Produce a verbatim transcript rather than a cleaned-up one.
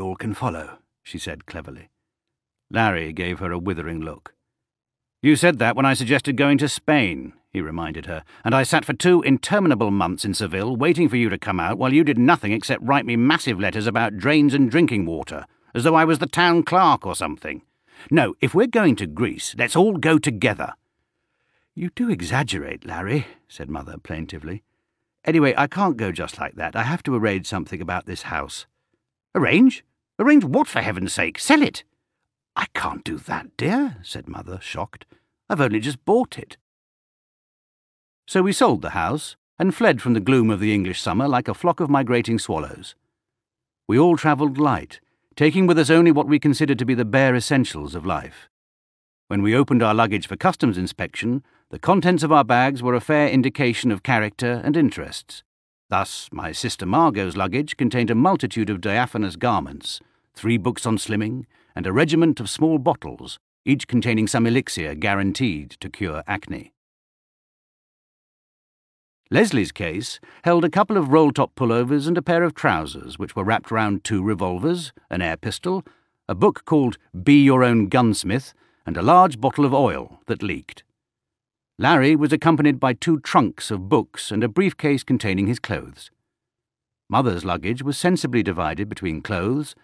all can follow," she said cleverly. Larry gave her a withering look. "You said that when I suggested going to Spain," he reminded her, "and I sat for two interminable months in Seville waiting for you to come out while you did nothing except write me massive letters about drains and drinking water, as though I was the town clerk or something. No, if we're going to Greece, let's all go together." "You do exaggerate, Larry," said Mother plaintively. "Anyway, I can't go just like that. I have to arrange something about this house." "Arrange? Arrange what, for heaven's sake? Sell it." "I can't do that, dear," said Mother, shocked. "I've only just bought it." So we sold the house and fled from the gloom of the English summer like a flock of migrating swallows. We all travelled light, taking with us only what we considered to be the bare essentials of life. When we opened our luggage for customs inspection, the contents of our bags were a fair indication of character and interests. Thus, my sister Margot's luggage contained a multitude of diaphanous garments, three books on slimming, and a regiment of small bottles, each containing some elixir guaranteed to cure acne. Leslie's case held a couple of roll-top pullovers and a pair of trousers, which were wrapped round two revolvers, an air pistol, a book called Be Your Own Gunsmith, and a large bottle of oil that leaked. Larry was accompanied by two trunks of books and a briefcase containing his clothes. Mother's luggage was sensibly divided between clothes,